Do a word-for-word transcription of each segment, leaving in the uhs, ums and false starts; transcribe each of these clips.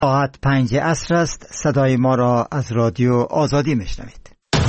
ساعت پنج عصر است. صدای ما را از رادیو آزادی میشنوید.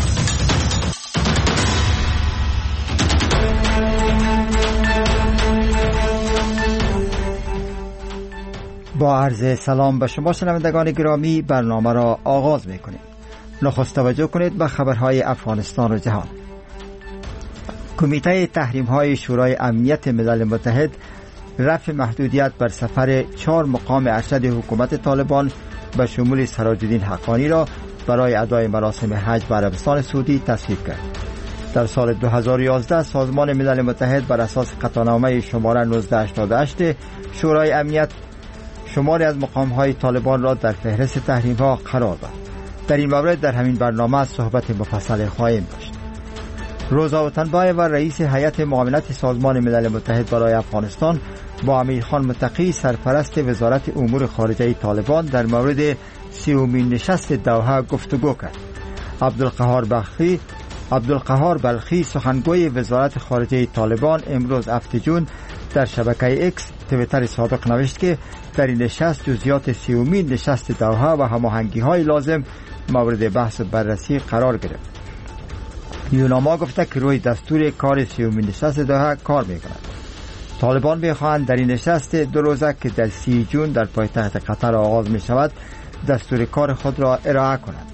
با عرض سلام به شما شنوندگان گرامی، برنامه را آغاز میکنیم. نخست توجه کنید به خبرهای افغانستان و جهان. کمیته تحریم های شورای امنیت ملل متحد رفع محدودیت بر سفر چهار مقام ارشد حکومت طالبان به شمول سراج الدین حقانی را برای ادای مراسم حج به عربستان سعودی تصویب کرد. در سال دو هزار و یازده سازمان ملل متحد بر اساس قطعنامه شماره نوزده هشتاد و هشت شورای امنیت شماری از مقام‌های طالبان را در فهرست تحریم‌ها قرار داد. در این مورد در همین برنامه صحبت مفصل خواهیم داشت. روزا وطنبای و رئیس هیئت معاونت سازمان ملل متحد برای افغانستان با امیرخان متقی سرپرست وزارت امور خارجه طالبان در مورد سیومین نشست دوحه گفتگو کرد. عبدالقهار بلخی عبدالقهار بلخی سخنگوی وزارت خارجه طالبان امروز هفت جون در شبکه اکس تویتر سابق نوشت که در این نشست جزئیات سیومین نشست دوحه و هماهنگی‌های لازم مورد بحث و بررسی قرار گرفت. یوناما گفته که روی دستور کار سیومین نشست دوحه کار می‌کند. طالبان می‌خواهند در این نشست دو روزه که در سی جون در پایتخت قطر آغاز می‌شود دستور کار خود را ارائه کنند.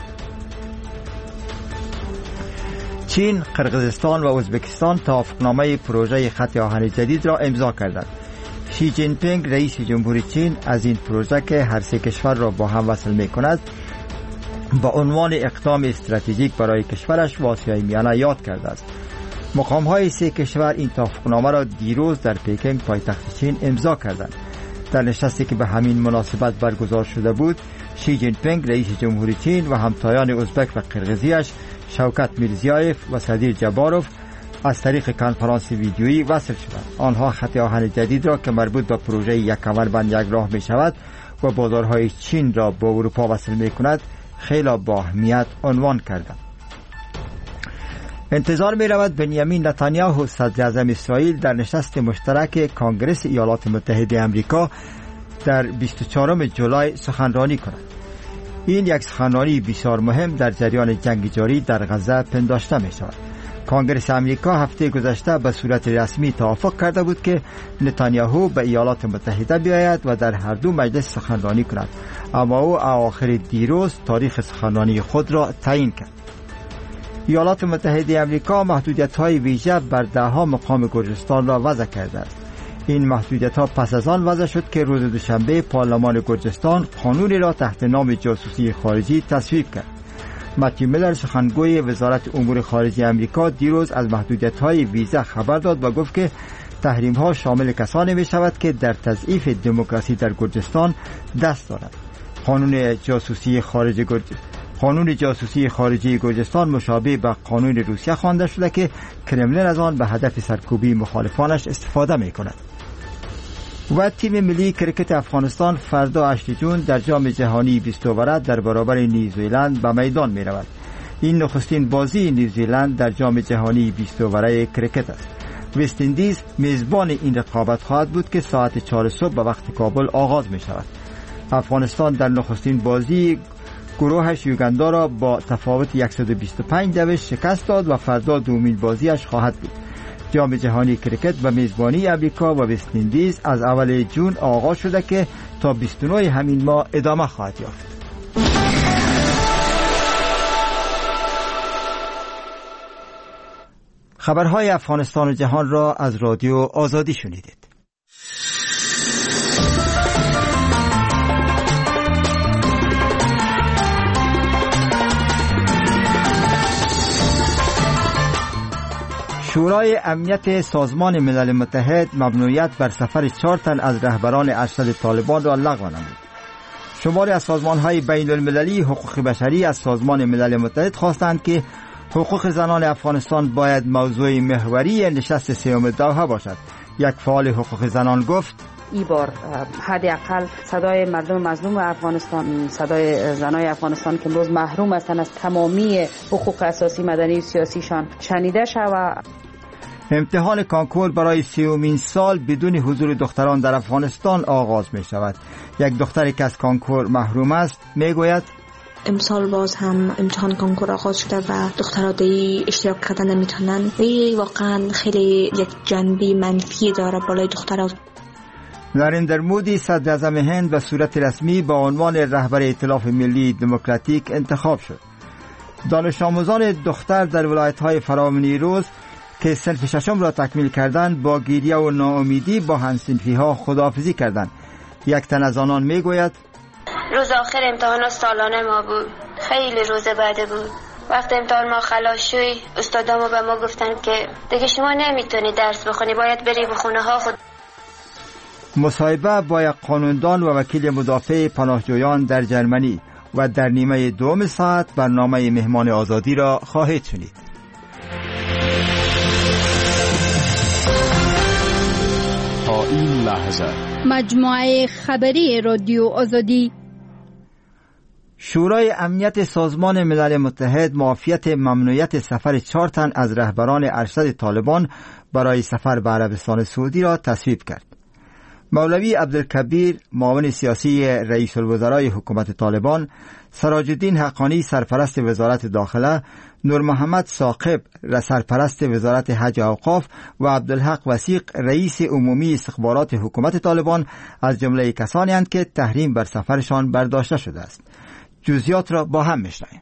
چین، قرقیزستان و ازبکستان توافقنامه پروژه خط آهن جدید را امضا کردند. شی جین پینگ رئیس جمهوری چین از این پروژه که هر سه کشور را با هم وصل می‌کند با عنوان اقدام استراتژیک برای کشورش و آسیای میانه یاد کرده است. مقام‌های سه کشور این توافقنامه را دیروز در پکن پایتخت چین امضا کردند. در نشستی که به همین مناسبت برگزار شده بود، شی جین پینگ رئیس جمهوری چین و همتایان ازبک و قرقیزیش شوکت میرزیایف و صدیر جباروف از طریق کنفرانس ویدیویی وصل شدند. آنها خط آهن جدید را که مربوط به پروژه یک کمربند یک راه می شود و بازارهای چین را با اروپا وصل می کند خیلی با اهمیت عنوان کردند. انتظار می رود بنیامین نتانیاهو صدر اعظم اسرائیل در نشست مشترک کانگرس ایالات متحده آمریکا در بیست و چهارم جولای سخنرانی کند. این یک سخنرانی بسیار مهم در جریان جنگ جاری در غزه پنداشته می شود. کانگرس آمریکا هفته گذشته به صورت رسمی توافق کرده بود که نتانیاهو به ایالات متحده بیاید و در هر دو مجلس سخنرانی کند، اما او آخر دیروز تاریخ سخنرانی خود را تعیین کرد. ایالات متحده آمریکا محدودیت‌های ویژه بر ده‌ها مقام گرجستان را وضع کرده است. این محدودیت‌ها پس از آن وضع شد که روز دوشنبه پارلمان گرجستان قانونی را تحت نام جاسوسی خارجی تصویب کرد. متیو میلر سخنگوی وزارت امور خارجه آمریکا دیروز از محدودیت‌های ویزا خبر داد و گفت که تحریم‌ها شامل کسانی می‌شود که در تضعیف دموکراسی در گرجستان دست دارند. قانون جاسوسی خارجی گرجستان قانون جاسوسی خارجی گرجستان مشابه به قانون روسیه خوانده شده که کرملین از آن به هدف سرکوبی مخالفانش استفاده می‌کند. و تیم ملی کرکت افغانستان فردا هشت جون در جام جهانی بیست اوره در برابر نیوزیلند به میدان می رود. این نخستین بازی نیوزیلند در جام جهانی بیست اوره کرکت است. وست اندیز میزبان این رقابت خواهد بود که ساعت چهار صبح به وقت کابل آغاز می شود. افغانستان در نخستین بازی گروهش یوگندا را با تفاوت صد و بیست و پنج دوش شکست داد و فردا دومین بازیش خواهد بود. جام جهانی کرکت به میزبانی امریکا و وست اندیز از اول جون آغاز شده که تا بیست و نه همین ماه ادامه خواهد یافت. خبرهای افغانستان و جهان را از رادیو آزادی شنیدید. شورای امنیت سازمان ملل متحد ممنوعیت بر سفر چهار تن از رهبران ارشد طالبان را لغو نمود. شماری از سازمان‌های بین المللی حقوق بشری از سازمان ملل متحد خواستند که حقوق زنان افغانستان باید موضوع محوری نشست سیوم دوحه باشد. یک فعال حقوق زنان گفت: ای بار حداقل صدای مردم مظلوم افغانستان، صدای زنای افغانستان که امروز محروم هستند از تمامی حقوق اساسی مدنی و سیاسیشان شنیده شود. امتحان کانکور برای سیومین سال بدون حضور دختران در افغانستان آغاز می شود. یک دختری که از کانکور محروم است می گوید امسال باز هم امتحان کانکور آغاز شده و دخترها دی اشتراک کردن نمیتونن. این واقعا خیلی یک جنبه منفی داره بالای دخترها. نریندر مودی صدر اعظم هند به صورت رسمی با عنوان رهبر ائتلاف ملی دموکراتیک انتخاب شد. دانش آموزان دختر در ولایت‌های فراوانی روز که صنف ششم را تکمیل کردند با گریه و ناامیدی با هم‌صنفی‌ها خداحافظی کردند. یک تن از آنان میگوید روز آخر امتحان سالانه ما بود. خیلی روز بعد بود. وقتی امتحان ما خلاص شد استادامو به ما گفتن که دیگه شما نمیتونی درس بخونی، باید بری به خونه ها خود. مصاحبه با یک قانوندان و وکیل مدافع پناهجویان در جرمنی و در نیمه دوم ساعت برنامه مهمان آزادی را خواهید شنید. تا این لحظه مجموعه خبری رادیو آزادی. شورای امنیت سازمان ملل متحد معافیت ممنوعیت سفر چهار تن از رهبران ارشد طالبان برای سفر به عربستان سعودی را تصویب کرد. مولوی عبدالکبیر معاون سیاسی رئیس الوزرای حکومت طالبان، سراج الدین حقانی سرپرست وزارت داخله، نور محمد ثاقب سرپرست وزارت حج و اوقاف و عبدالحق وثیق رئیس عمومی استخبارات حکومت طالبان از جمله کسانی اند که تحریم بر سفرشان برداشته شده است. جزئیات را با هم میشنویم.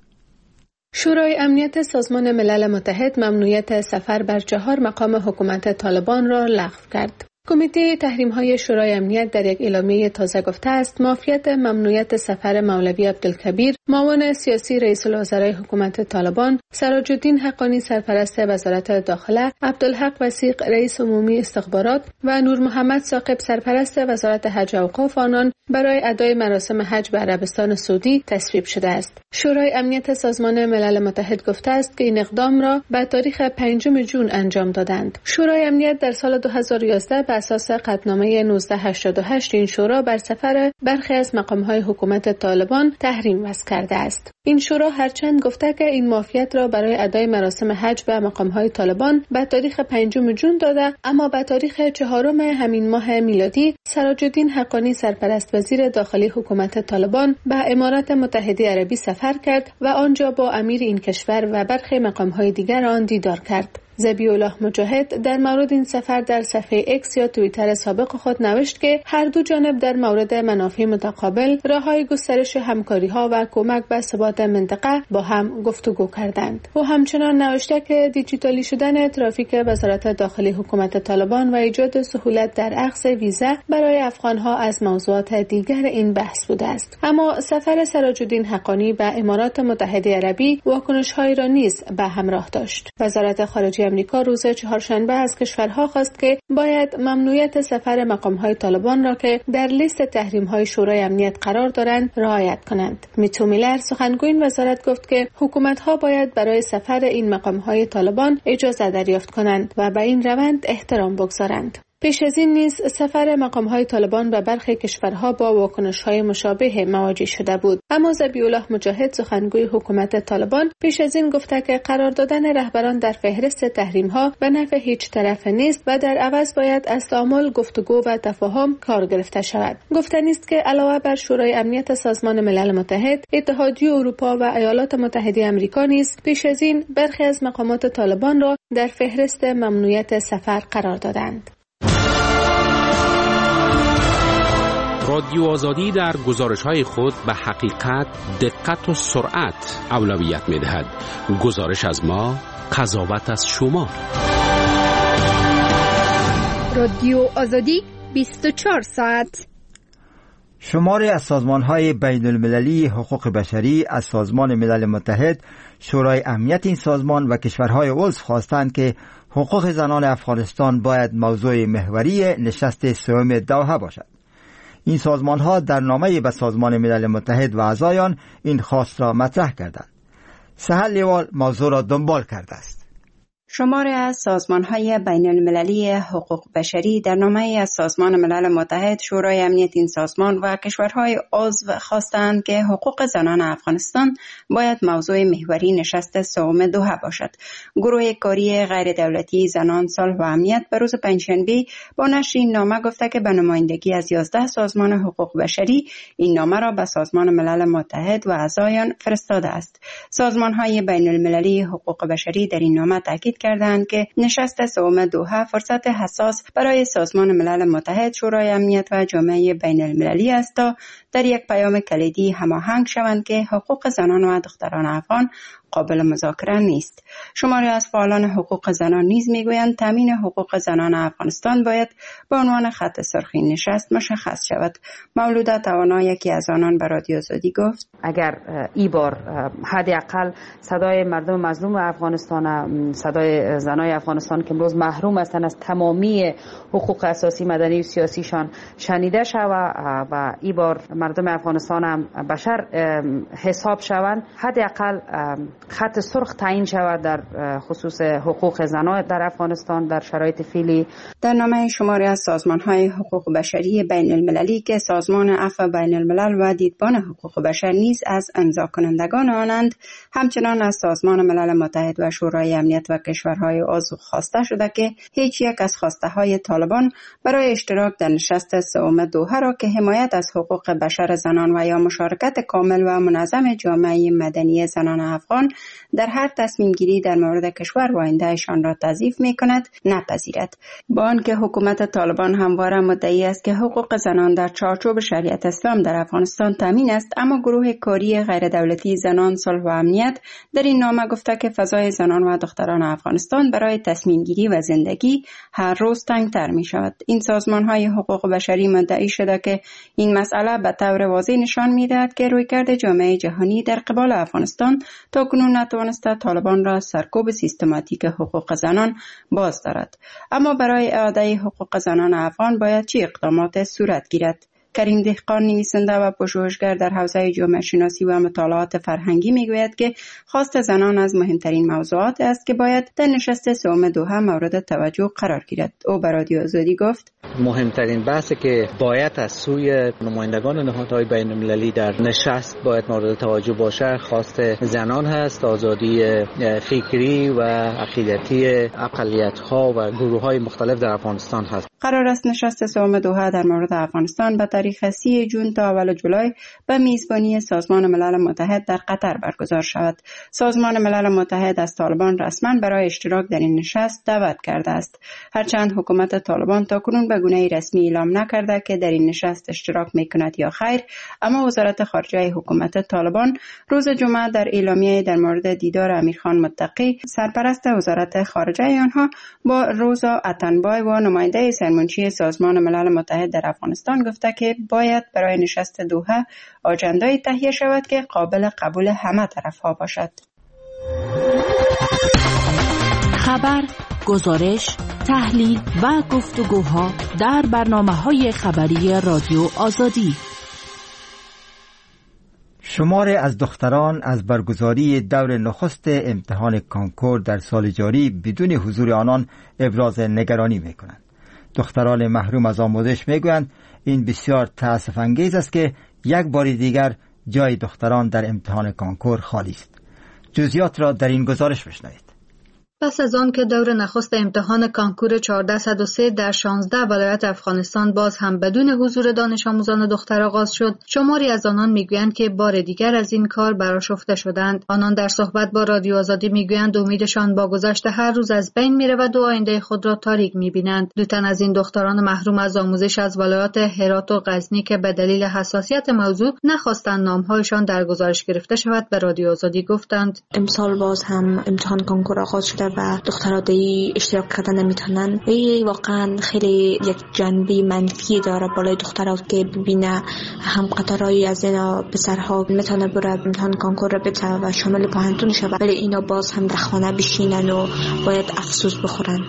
شورای امنیت سازمان ملل متحد ممنوعیت سفر بر چهار مقام حکومت طالبان را لغو کرد. کمیته تحریم‌های شورای امنیت در یک اعلامیه تازه گفته است معافیت ممنوعیت سفر مولوی عبدالکبیر معاون سیاسی رئیس الوزرای حکومت طالبان، سراج الدین حقانی سرپرست وزارت داخله، عبدالحق وثیق رئیس عمومی استخبارات و نور محمد ثاقب سرپرست وزارت حج و اوقاف آنان برای ادای مراسم حج به عربستان سعودی تصویب شده است. شورای امنیت سازمان ملل متحد گفته است که این اقدام را به تاریخ پنجم ژوئن انجام دادند. شورای امنیت در سال دو هزار و یازده به اساس قطعنامه نوزده هشتاد و هشت این شورا بر سفر برخی از مقام‌های حکومت طالبان تحریم وضع کرده است. این شورا هرچند گفته که این معافیت را برای ادای مراسم حج به مقام‌های طالبان به تاریخ پنجم ژوئن داده، اما به تاریخ چهارم همین ماه میلادی سراج الدین حقانی سرپرست وزیر داخلی حکومت طالبان به امارات متحده عربی سفر کرد و آنجا با امیر این کشور و برخی مقام‌های دیگر آن دیدار کرد. ذبیح الله مجاهد در مورد این سفر در صفحه اکس یا توییتر سابق خود نوشت که هر دو جانب در مورد منافع متقابل راه‌های گسترش همکاری‌ها و کمک به ثبات منطقه با هم گفتگو کردند. او همچنان نوشته که دیجیتالی شدن ترافیک وزارت داخلی حکومت طالبان و ایجاد سهولت در اخذ ویزا برای افغان‌ها از موضوعات دیگر این بحث بوده است. اما سفر سراج الدین حقانی به امارات متحده عربی واکنش‌هایی را نیز به همراه داشت. وزارت خارجه امریکا روز چهارشنبه از کشورها خواست که باید ممنوعیت سفر مقام‌های طالبان را که در لیست تحریم‌های شورای امنیت قرار دارند رعایت کنند. میتو میلر سخنگوی این وزارت گفت که حکومت‌ها باید برای سفر این مقام‌های طالبان اجازه دریافت کنند و به این روند احترام بگذارند. پیش از این نیز سفر مقام‌های طالبان به برخی کشورها با واکنش‌های مشابه مواجه شده بود. اما ذبیح الله مجاهد سخنگوی حکومت طالبان پیش از این گفته که قرار دادن رهبران در فهرست تحریم‌ها به نفع هیچ طرف نیست و در عوض باید از تعامل، گفتگو و تفاهم کار گرفته شود. گفتنی است که علاوه بر شورای امنیت سازمان ملل متحد، اتحادیه اروپا و ایالات متحده آمریکا نیز پیش از این برخی از مقامات طالبان را در فهرست ممنوعیت سفر قرار دادند. رادیو آزادی در گزارش‌های خود به حقیقت، دقت و سرعت اولویت می‌دهد. گزارش از ما، قضاوت از شما. رادیو آزادی بیست و چهار ساعت. شماری از سازمان‌های بین المللی حقوق بشری از سازمان ملل متحد، شورای امنیت این سازمان و کشورهای عضو خواستند که حقوق زنان افغانستان باید موضوع محوری نشست سوم دوحه باشد. این سازمان‌ها در نامه‌ای به سازمان ملل متحد و اعضایان این خواست را مطرح کردند. سهل لیوال موضوع را دنبال کرده است. شماری از سازمان‌های بین المللی حقوق بشری در نامه‌ای از سازمان ملل متحد، شورای امنیت این سازمان و کشورهای عضو خواستند که حقوق زنان افغانستان باید موضوع محوری نشست سوم دوحه باشد. گروه کاری غیر دولتی زنان، صلح و امنیت به روز پنجشنبه با نشر این نامه گفته که به نمایندگی از یازده سازمان حقوق بشری این نامه را به سازمان ملل متحد و اعضایان فرستاده است. سازمان‌های بین المللی حقوق بشری در این نامه تاکید کردند که نشست سوم دوحه فرصت حساس برای سازمان ملل متحد، شورای امنیت و جامعه بین المللی است تا در یک پیام کلیدی هماهنگ شوند که حقوق زنان و دختران افغان قابل مذاکره نیست. شماری از فعالان حقوق زنان نیز میگویند تامین حقوق زنان افغانستان باید به عنوان خط سرخ این نشست مشخص شود. مولوده توانا یکی از آنان به رادیو آزادی گفت اگر ای بار حداقل صدای مردم مظلوم افغانستان، صدای زنای افغانستان که امروز محروم هستند از تمامی حقوق اساسی، مدنی و سیاسیشان شنیده شود و ای بار مردم افغانستان هم بشر حساب شوند، حداقل خط سرخ تعیین شود در خصوص حقوق زنان در افغانستان در شرایط فعلی. در نامه شماری از سازمان‌های حقوق بشری بین المللی که سازمان عفو بین الملل و دیدبان حقوق بشر نیز از امضا کنندگان آنند، همچنان از سازمان ملل متحد و شورای امنیت و کشورهای عضو خواسته شده که هیچ یک از خواسته های طالبان برای اشتراک در نشست سوم دوحه را که حمایت از حقوق بشر زنان و یا مشارکت کامل و منظم جامعه مدنی زنان افغان در هر تصمیم گیری در مورد کشور و آیندهشان را تضعیف می کند نپذیرد. با آنکه حکومت طالبان همواره مدعی است که حقوق زنان در چارچوب شریعت اسلام در افغانستان تامین است، اما گروه کاری غیر دولتی زنان، صلح و امنیت در این نامه گفته که فضای زنان و دختران افغانستان برای تصمیم گیری و زندگی هر روز تنگتر می شود. این سازمان های حقوق بشری مدعی شده که این مسئله به طور واضح نشان می دهد که رویکرد جامعه جهانی در قبال افغانستان تا کنون نتوانسته طالبان را سرکوب سیستماتیک حقوق زنان باز دارد. اما برای اعاده حقوق زنان افغان باید چه اقدامات صورت گیرد؟ کریم دهقان، نویسنده و پژوهشگر در حوزه جامعه شناسی و مطالعات فرهنگی میگوید که خواست زنان از مهمترین موضوعات است که باید در نشست سوم دوحه مورد توجه قرار گیرد. او به رادیو آزادی گفت مهمترین بحثی که باید از سوی نمایندگان نهادهای بین المللی در نشست باید مورد توجه باشه خواست زنان هست، آزادی فکری و عقیدتی اقلیت‌ها و گروه‌های مختلف در افغانستان هست. قرار است نشست سوم دوحه در مورد افغانستان به تاریخ سی جون تا اول جولای به میزبانی سازمان ملل متحد در قطر برگزار شود. سازمان ملل متحد از طالبان رسما برای اشتراک در این نشست دعوت کرده است. هرچند حکومت طالبان تاکنون به گونه رسمی اعلام نکرده که در این نشست اشتراک میکند یا خیر، اما وزارت خارجه حکومت طالبان روز جمعه در اعلامیه در مورد دیدار امیرخان متقی، سرپرست وزارت خارجه آنها، با روزا اتنبای و نماینده سرمنشی سازمان ملل متحد در افغانستان گفته که باید برای نشست دوحه آجنده‌ای تهیه شود که قابل قبول همه طرف‌ها باشد. خبر، گزارش، تحلیل و گفتگوها در برنامه‌های خبری رادیو آزادی. شماری از دختران از برگزاری دور نخست امتحان کانکور در سال جاری بدون حضور آنان ابراز نگرانی می‌کنند. دختران محروم از آموزش میگویند این بسیار تأسف انگیز است که یک بار دیگر جای دختران در امتحان کانکور خالی است. جزئیات را در این گزارش بشنوید. پس از آن که دور نخست امتحان کانکور چهارصد و سه در شانزده ولایت افغانستان باز هم بدون حضور دانش آموزان دختر آغاز شد، شماری از آنان میگویند که بار دیگر از این کار برآشفته شدند. آنان در صحبت با رادیو آزادی میگویند امیدشان با گذشت هر روز از بین میرود و آینده خود را تاریک میبینند. دو تن از این دختران محروم از آموزش از ولایات هرات و غزنی که به دلیل حساسیت موضوع نخواستند نامهایشان در گزارش گرفته شود به رادیو آزادی گفتند امسال باز هم امتحان کانکور آغاز شده و دخترها دی اشتراک کردن نمیتونن. این واقعا خیلی یک جنبه منفی داره بالای دخترها که ببینه هم قطارهایی از اینا پسرها میتونه بره امتحان کانکور رو بده و شامل پانتون شود، ولی اینا باز هم در خانه بشینن و باید افسوس بخورن.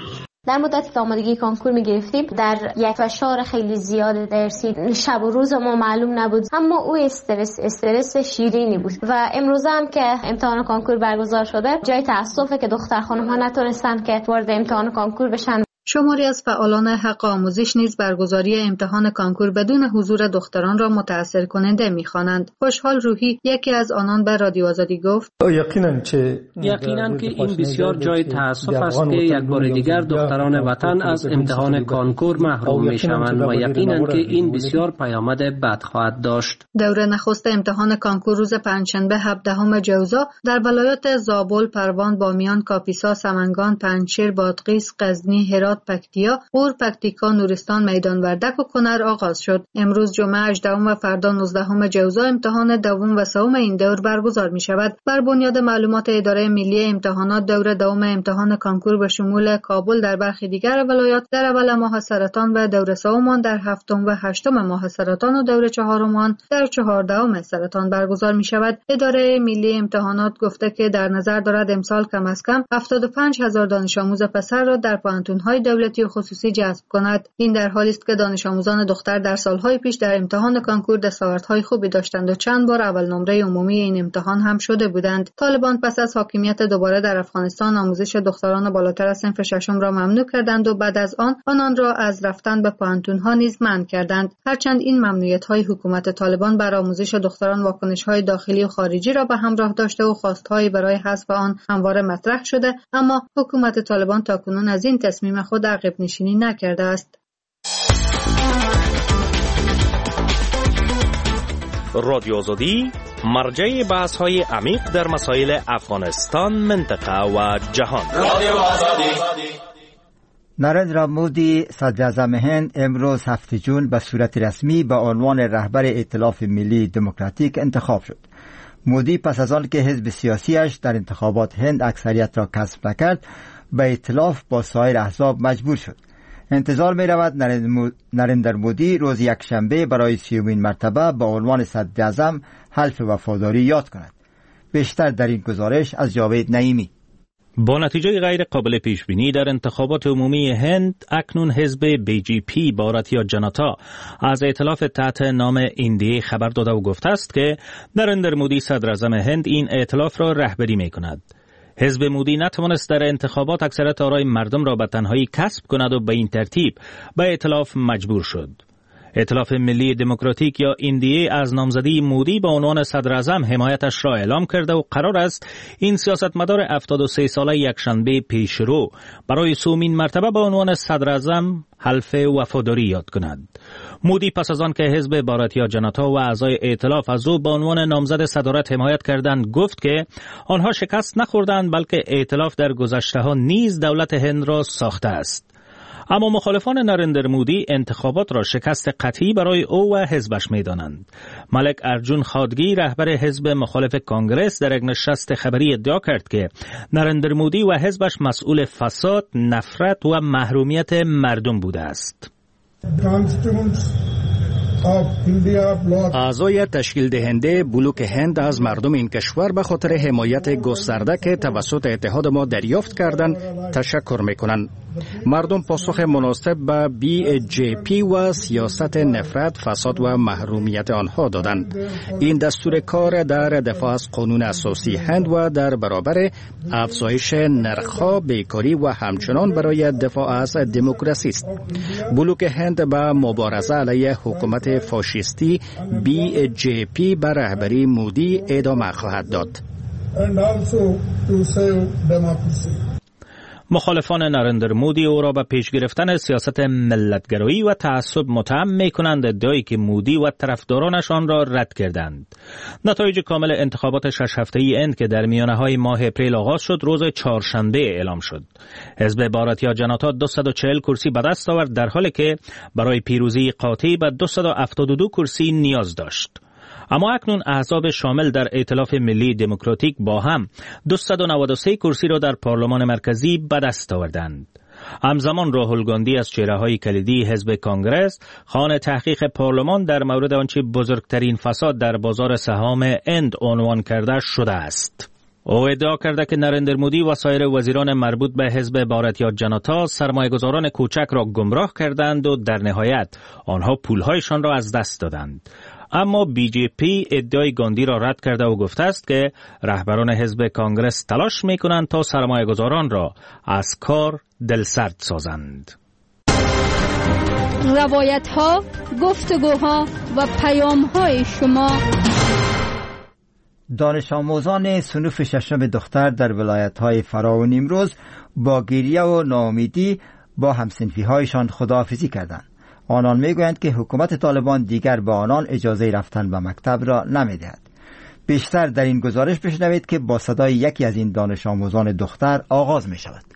در مدتی که آمادگی کنکور می‌گرفتیم در یک فشار خیلی زیاد درسی، شب و روز ما معلوم نبود، اما او استرس استرس شیرینی بود و امروز هم که امتحان کنکور برگزار شده جای تأسفه که دختر خانم‌ها نتونستن که وارد امتحان کنکور بشن. شماری از فعالان حق آموزش نیز برگزاری امتحان کانکور بدون حضور دختران را متأثر کننده می‌خوانند. خوشحال روحی یکی از آنان به رادیو آزادی گفت: یقینا چه یقینا که این بسیار جای تأسف است که یک بار دیگر دختران وطن از امتحان کانکور محروم می‌شوند و یقینا که این بسیار پیامد بد خواهد داشت. دوره نخست امتحان کانکور روز پنجشنبه هفدهم جوزا در ولایات زابل، پروان، بامیان، کاپیسا، سمنگان، پنجشیر، بادغیس، غزنی، هرات، پکتیا، غور، پکتیکا، نورستان، میدان وردک و کنر آغاز شد. امروز جمعه هجدهم و فردا نوزدهم جوزا امتحان دوم و سوم این دور برگزار می شود. بر بنیاد معلومات اداره ملی امتحانات، دور دوم امتحان کانکور به شمول کابل در برخی دیگر ولایات در اول ماه سرطان و دور سوم در هفتم و هشتم ماه سرطان و دور چهارم در چهاردهم سرطان برگزار می شود. اداره ملی امتحانات گفته که در نظر دارد امسال کم از کم هفتاد و پنج هزار دانش آموز پسر را در پوهنتون‌های دولتی و خصوصی جذب کند. این در حالی است که دانش آموزان دختر در سالهای پیش در امتحان کانکور دستاوردهای خوبی داشتند و چند بار اول نمره عمومی این امتحان هم شده بودند. طالبان پس از حاکمیت دوباره در افغانستان آموزش دختران بالاتر از صنف ششم را ممنوع کردند و بعد از آن آنان را از رفتن به پوهنتون‌ها نیز منع کردند. هرچند این ممنوعیت‌های حکومت طالبان بر آموزش دختران واکنش‌های داخلی و خارجی را به همراه داشته و خواست‌هایی برای حذف آن همواره مطرح شده، اما حکومت طالبان تاکنون از این تصمیم خود عقب نشینی نکرده است. رادیو آزادی مرجع بحث‌های عمیق در مسائل افغانستان، منطقه و جهان. رادیو آزادی. نریندرا مودی صدر اعظم هند امروز هفتم جون به صورت رسمی به عنوان رهبر ائتلاف ملی دموکراتیک انتخاب شد. مودی پس از آن که حزب سیاسیش در انتخابات هند اکثریت را کسب نکرد، به ائتلاف با سایر احزاب مجبور شد. انتظار می رود نریندر مودی روز یکشنبه برای سیومین مرتبه به عنوان صدر اعظم حلف وفاداری یاد کند. بیشتر در این گزارش از جاوید نعیمی. با نتیجه غیر قابل پیش بینی در انتخابات عمومی هند، اکنون حزب بی جی پی باراتیا جناتا از ائتلاف تحت نام ایندیه خبر داده و گفته است که نریندر مودی صدر اعظم هند این ائتلاف را رهبری می کند. حزب مودی نتوانست در انتخابات اکثریت آرای مردم را به تنهایی کسب کند و به این ترتیب به ائتلاف مجبور شد. ائتلاف ملی دموکراتیک یا ایندیه از نامزدی مودی به عنوان صدر اعظم حمایتش را اعلام کرده و قرار است این سیاستمدار هفتاد و سه ساله یکشنبه پیشرو برای سومین مرتبه به عنوان صدر اعظم حلف وفاداری یاد کند. مودی پس از آن که حزب باراتیا جناتا و اعضای ائتلاف از او به عنوان نامزد صدارت حمایت کردند، گفت که آنها شکست نخوردند بلکه ائتلاف در گذشته‌ها نیز دولت هند را ساخته است. اما مخالفان نریندر مودی انتخابات را شکست قطعی برای او و حزبش می‌دانند. ملک ارجون خادگی رهبر حزب مخالف کانگرس در یک نشست خبری ادعا کرد که نریندر مودی و حزبش مسئول فساد، نفرت و محرومیت مردم بوده است. اعضای تشکیل دهنده بلوک هند از مردم این کشور به خاطر حمایت گسترده که توسط اتحاد ما دریافت کردند تشکر میکنند. مردم پاسخ مناسب به بی جی پی و سیاست نفرت، فساد و محرومیت آنها دادند. این دستور کار در دفاع از قانون اساسی هند و در برابر افزایش نرخ‌ها، بیکاری و همچنان برای دفاع از دموکراسی است. بلوک هند به مبارزه علیه حکومت فاشیستی بی جی پی به رهبری مودی ادامه خواهد داد. مخالفان نریندر مودی او را به پیش گرفتن سیاست ملتگرایی و تعصب متهم می‌کنند، ادعایی که مودی و طرفدارانش آن را رد کردند. نتایج کامل انتخابات شش هفته‌ای هند که در میانه‌های ماه اپریل آغاز شد، روز چهارشنبه اعلام شد. حزب باراتیا جناتا دویست و چهل کرسی به دست آورد، در حالی که برای پیروزی قاطع به دویست و هفتاد و دو کرسی نیاز داشت. اما اکنون احزاب شامل در ائتلاف ملی دموکراتیک با هم دویست و نود و سه کرسی را در پارلمان مرکزی به دست آوردند. همزمان راهول گاندی از چهره‌های کلیدی حزب کانگرس خوان تحقیق پارلمان در مورد آنچه بزرگترین فساد در بازار سهام هند عنوان کرده شده است. او ادعا کرده که نریندر مودی و سایر وزیران مربوط به حزب بھارتیہ جنتا سرمایه‌گذاران کوچک را گمراه کردند و در نهایت آنها پولهایشان را از دست دادند. اما بی جی پی ادعای گاندی را رد کرده و گفته است که رهبران حزب کانگرس تلاش می‌کنند تا سرمایه‌گذاران را از کار دلسرد سازند. روایت‌ها، گفتگوها و پیام‌های شما. دانش آموزان صنف ششم دختر در ولایت‌های فرا و نیمروز با گریه و ناامیدی با همصنفی‌هایشان خداحافظی کردند. آنان میگویند که حکومت طالبان دیگر به آنان اجازه رفتن به مکتب را نمیدهد. بیشتر در این گزارش بشنوید که با صدای یکی از این دانش آموزان دختر آغاز می شود.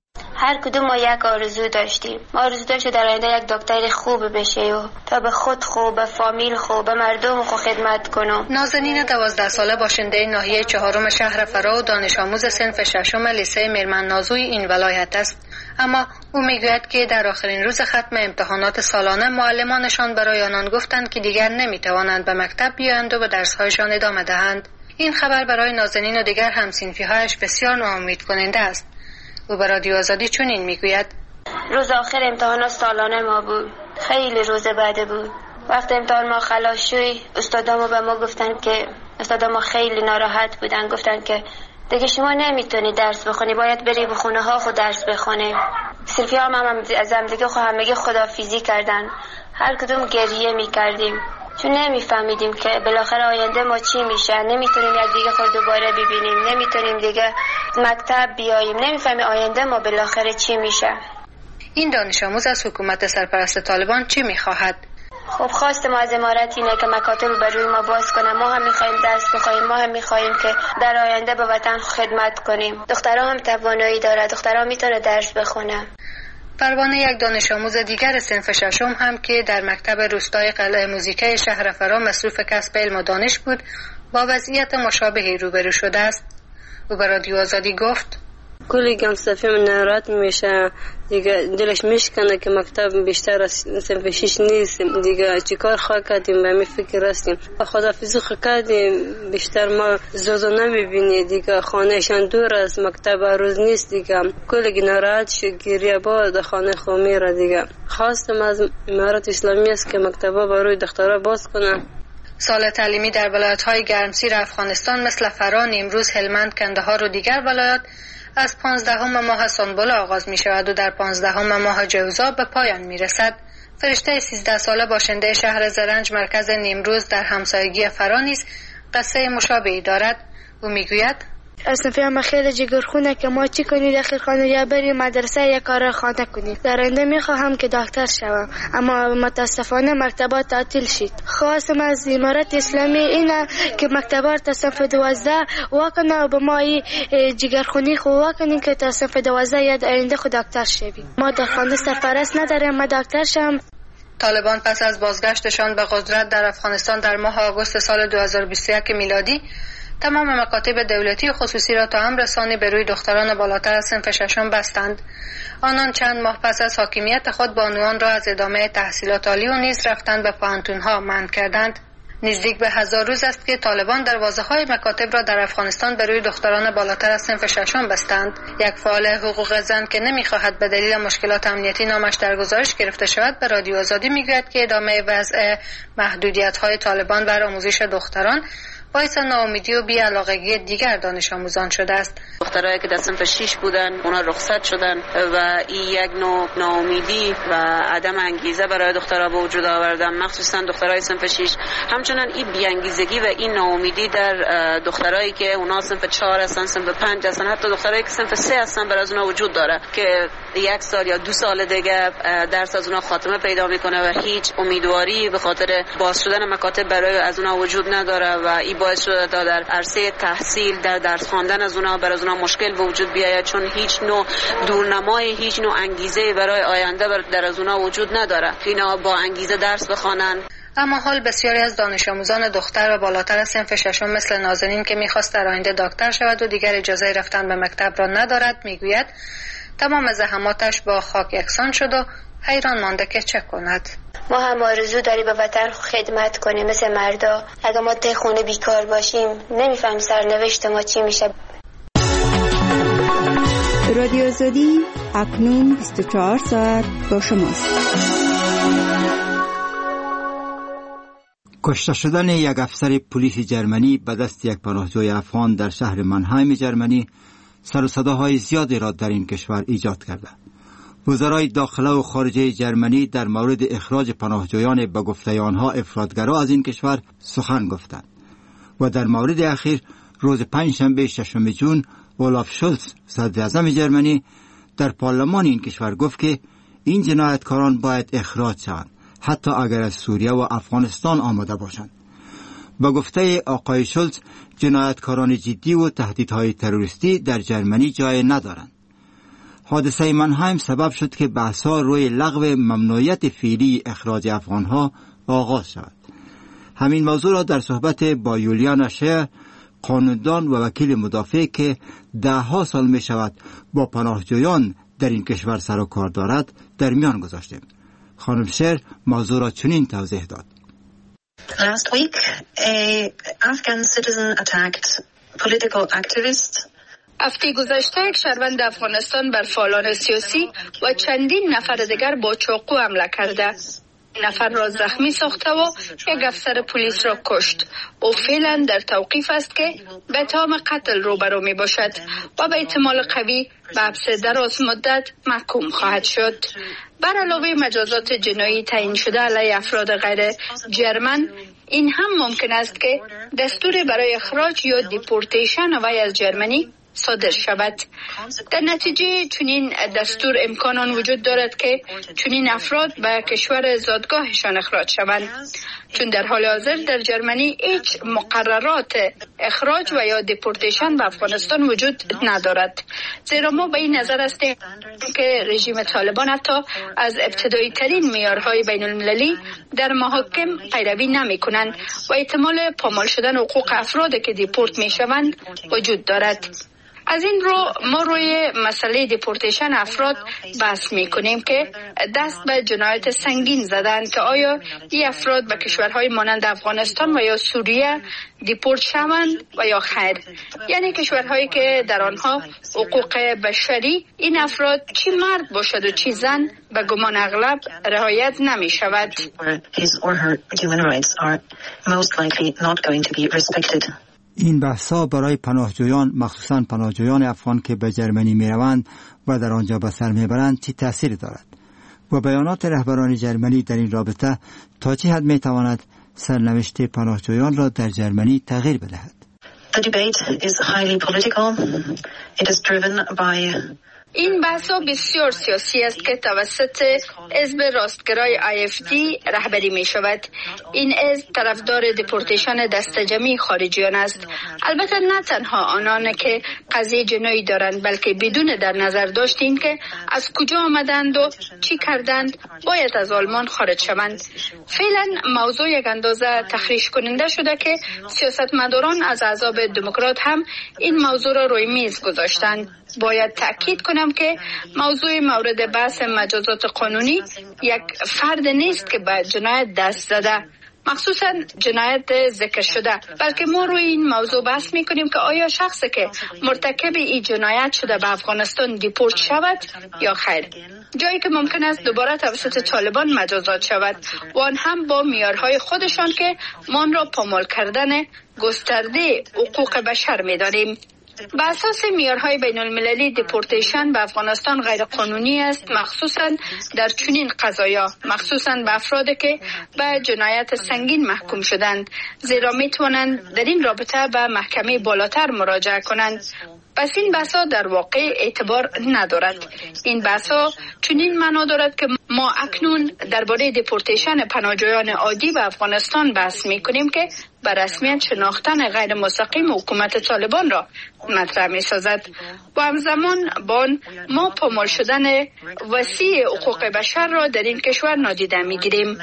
هر کدوم ما یک آرزو داشتیم. ما آرزو داشتیم در آینده یک دکتر خوب بشه و تا به خود خوب، به فامیل خوب، به مردم خوب خدمت کنم. نازنین دوازده ساله باشنده ناحیه چهارم شهر فرا و دانش آموز صنف ششم لیسه میرمن نازوی این ولایت است. اما او میگوید که در آخرین روز ختم امتحانات سالانه معلمانشان برای آنان گفتند که دیگر نمیتوانند به مکتب بیایند و به درس‌هایشان ادامه دهند. این خبر برای نازنین و دیگر هم‌صنفی‌هایش بسیار ناامید کننده است. او به رادیو آزادی چنین میگوید: روز آخر امتحانات سالانه ما بود. خیلی روز بعد بود. وقت امتحان ما خلاص شد، استادامو به ما گفتن که استادامو خیلی ناراحت بودن، گفتن که دیگه شما نمیتونی درس بخونی، باید بری به خونه ها خود درس بخونی. صرفی هم هم از هم دیگه خود همگی خدافیزی کردن. هر کدوم گریه میکردیم چون نمیفهمیدیم که بالاخره آینده ما چی میشه. نمیتونیم یک دیگه خود دوباره ببینیم، نمیتونیم دیگه مکتب بیاییم، نمیفهمیم آینده ما بالاخره چی میشه. این دانش آموز از حکومت سرپرست طالبان چی میخواهد؟ خب خواست ما از امارت اینه که مکاتب بر روی ما باز کنه. ما هم میخوایم درس بخونیم، ما هم میخوایم که در آینده به وطن خدمت کنیم. دخترها هم توانایی داره، دخترها میتونه درس بخونه. پروانه یک دانش آموز دیگر صنف ششم هم که در مکتب روستای قلعه موزیکای شهر فرا مصروف کسب علم و دانش بود، با وضعیت مشابهی روبرو شده است. او به رادیو آزادی گفت: کلی گم صفی من ناراحت میشه، دیگه دلش میشکنه که مکتب بیشتر از صنف شش نیست، دیگه چیکار خواه کردیم به می فکر هستیم. خداحافظی خواه کردیم، بیشتر ما زوزو نمیبینی، دیگه خانهشان دور از مکتب روز نیست، دیگه کلی ناراحت شد، گریه با خانه خو میره. دیگه خواستم از امارت اسلامی است که مکتبا برای دخترها باز کنه. سال تعلیمی در ولایت‌های گرمسیر افغانستان مثل فرا، نیمروز، هلمند، کندهار و دیگر ولایات از پانزدهم ماه سنبل آغاز می شود و در پانزدهم ماه جوزا به پایان می رسد. فرشته سیزده ساله باشنده شهر زرنج مرکز نیمروز در همسایگی فرا نیز قصه مشابهی دارد. او می گوید: اصلا هم خیلی جگرخونه که ما چی کنید اخیر خانه یا بریم مدرسه یا کار خانه کنید. در آینده میخواهم که دکتر شوم، اما متاسفانه مکتبات تعطیل شد. خواستم از امارت اسلامی اینه که مکتبات تا صنف دوازده واکنه و به ما جگرخونی خو واکنیم که تا صنف دوازده یا آینده خود دکتر شویم. ما در خانه سرپرست نداریم، ما دکتر شم. طالبان پس از بازگشتشان به قدرت در افغانستان در ماه آگوست سال دو هزار و بیست و یک میلادی تمام مکاتب دولتی و خصوصی را تا امر ثانی به روی دختران بالاتر از صنف ششم بستند. آنان چند ماه پس از حاکمیت خود بانوان را از ادامه تحصیلات عالی و نیز رفتن به پوهنتون‌ها منع کردند. نزدیک به هزار روز است که طالبان دروازه‌های مکاتب را در افغانستان به روی دختران بالاتر از صنف ششم بستند. یک فعال حقوق زن که نمی‌خواهد به دلیل مشکلات امنیتی نامش در گزارش گرفته شود به رادیو آزادی می‌گوید که ادامه وضع محدودیت‌های طالبان بر آموزش دختران باعث ناامیدی و بی‌علاقگی دیگر دانش آموزان شده است. دخترایی که در صنف شش بودن اونا رخصت شدن و این یک نوع ناامیدی و عدم انگیزه برای دخترها به وجود آوردن، مخصوصا دخترای صنف شش. همچنین این بی‌انگیزگی و این ناامیدی در دخترایی که اونا صنف چهار هستن، صنف پنج هستن، حتی دخترایی که صنف سه هستن بر از اونا وجود داره که یک سال یا دو سال دیگه درس از اونا خاتمه پیدا میکنه و هیچ امیدواری به خاطر باز شدن مکاتب برای از اونا وجود نداره و این باعث شده تا در عرصه تحصیل در درس خواندن از اونا برای از اونا مشکل به وجود بیاید، چون هیچ نوع دورنمای، هیچ نوع انگیزه برای آینده در از اونا وجود نداره که اینا با انگیزه درس بخوانن. اما حال بسیاری از دانش آموزان دختر و بالاتر از صنف ششم مثل نازنین که میخواست در آینده دکتر شود و دیگر اجازه رفتن به مکتب را ندارد میگوید تمام زحماتش با خاک یکسان شد و حیران مانده که چه کند. ما هم آرزو داری به وطن خدمت کنیم مثل مردا. اگه ما ته خونه بیکار باشیم نمیفهمیم سرنوشت ما چی میشه. رادیو آزادی اکنون بیست و چهار ساعت با شماست. کشته شدن یک افسر پلیس جرمنی به دست یک پناهجوی افغان در شهر منهایم جرمنی سر و صداهای زیادی را در این کشور ایجاد کرده. وزرای داخله و خارجه جرمنی در مورد اخراج پناهجویان به گفته آنها افراطگرا از این کشور سخن گفتند و در مورد اخیر روز پنجشنبه ششم ژوئن اولاف شولز صدر اعظم جرمنی در پارلمان این کشور گفت که این جنایتکاران باید اخراج شوند، حتی اگر از سوریه و افغانستان آمده باشند. با گفته آقای شولز جنایتکاران جدی و تهدیدهای تروریستی در جرمنی جای ندارند. حادثه منهایم سبب شد که بحث‌ها روی لغو ممنوعیت فعلی اخراج افغانها آغاز شود. همین موضوع را در صحبت با یولیانا شیر، قانوندان و وکیل مدافع که ده ها سال می شود با پناهجویان در این کشور سر و کار دارد در میان گذاشتیم. خانم شیر موضوع را چنین توضیح داد. Last week, a Afghan citizen attacked political activist. هفته گذشته یک شهروند افغانستان بر فعالان سیاسی و چندین نفر دیگر با چاقو حمله کرده. نفر را زخمی ساخته و یک افسر پلیس را کشت. او فعلا در توقیف است که به اتهام قتل روبرو می باشد و به احتمال قوی به حبس دراز مدت محکوم خواهد شد. بر علاوه مجازات جنایی تعیین شده علیه افراد غیر جرمن، این هم ممکن است که دستور برای اخراج یا دیپورتیشن وی از جرمنی صادر شود. در نتیجه چنین دستور امکان آن وجود دارد که چنین افراد به کشور زادگاهشان اخراج شوند، چون در حال حاضر در جرمنی هیچ مقررات اخراج و یا دیپورتیشن به افغانستان وجود ندارد. زیرا ما به این نظر هستیم که رژیم طالبان حتی از ابتدایی ترین معیارهای بین المللی در محاکم پیروی نمی کنند و احتمال پامال شدن حقوق افراد که دیپورت می شوند وجود دارد. از این رو ما روی مسئله دیپورتیشن افراد بحث می کنیم که دست به جنایت سنگین زدن که آیا این افراد به کشورهای مانند افغانستان و یا سوریه دیپورت شوند و یا خیر، یعنی کشورهایی که در آنها حقوق بشری این افراد چی مرد باشد و چی زن به گمان اغلب رعایت نمی شود. این بحثا برای پناهجویان، مخصوصاً پناهجویان افغان که به جرمنی می روند و در آنجا به سر می برند چی تأثیر دارد و بیانات رهبران جرمنی در این رابطه تا چه حد می تواند سرنوشت پناهجویان را در جرمنی تغییر بدهد. The debate is highly political. It is driven by این بحثا بسیار سیاسی است که توسط حزب راستگرای آی اف دی رهبری می شود. این حزب طرفدار دیپورتیشن دستجمعی خارجیان است. البته نه تنها آنان که قضیه جنایی دارند، بلکه بدون در نظر داشتین که از کجا آمدند و چی کردند باید از آلمان خارج شوند. فعلا موضوع یک اندازه تخریش کننده شده که سیاستمداران از احزاب دموکرات هم این موضوع را روی میز گذاشتند. باید تأکید کنم که موضوع مورد بحث مجازات قانونی یک فرد نیست که به جنایت دست زده، مخصوصا جنایت ذکر شده، بلکه ما روی این موضوع بحث میکنیم که آیا شخصی که مرتکب این جنایت شده به افغانستان دیپورت شود یا خیر، جایی که ممکن است دوباره توسط طالبان مجازات شود و آن هم با معیارهای خودشان که ما را پامال کردن گسترده حقوق بشر میدانیم. به اساس معیارهای بین المللی دیپورتیشن به افغانستان غیر قانونی است، مخصوصا در چنین قضایا، مخصوصا به افرادی که به جنایت سنگین محکوم شدند، زیرا می توانند در این رابطه به محکمه بالاتر مراجعه کنند. پس این بحثا در واقع اعتبار ندارد. این بحثا چنین معنا دارد که ما اکنون درباره دیپورتیشن پناهجویان عادی به افغانستان بحث می کنیم که به رسمیت شناختن غیر مستقیم حکومت طالبان را مطرح می سازد و همزمان با آن ما پامال شدن وسیع حقوق بشر را در این کشور نادیده می گیریم.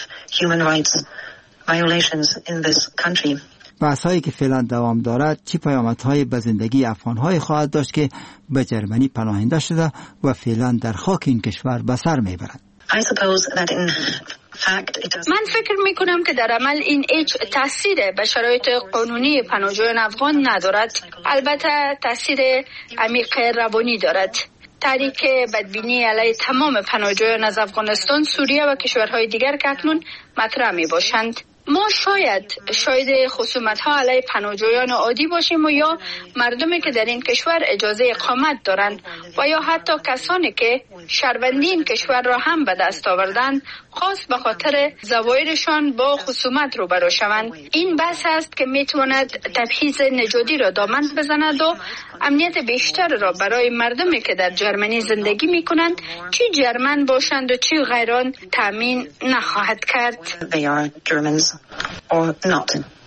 بحث‌هایی که فعلا دوام دارد چی پیامدهای به زندگی افغان‌های خواهد داشت که به جرمنی پناهنده شده و فعلا در خاک این کشور به سر میبرند. I suppose that in من فکر می کنم که در عمل این هیچ تاثیر به شرایط قانونی پناهجویان افغان ندارد. البته تاثیر عمیق روانی دارد. تحریک بدبینی علیه تمام پناهجویان از افغانستان، سوریه و کشورهای دیگر که اکنون مطرح می باشند. ما شاید شاید خصومت‌ها علیه پناهجویان عادی باشیم و یا مردمی که در این کشور اجازه اقامت دارند و یا حتی کسانی که شهروندی این کشور را هم به دست آوردند خاص به خاطر ظواهرشان با خصومت روبرو شوند. این بحث است که میتواند تبعیض نژادی را دامن بزند و امنیت بیشتر را برای مردمی که در جرمنی زندگی میکنند، چی جرمن باشند و چی غیران، تامین نخواهد کرد. They are Germans or not.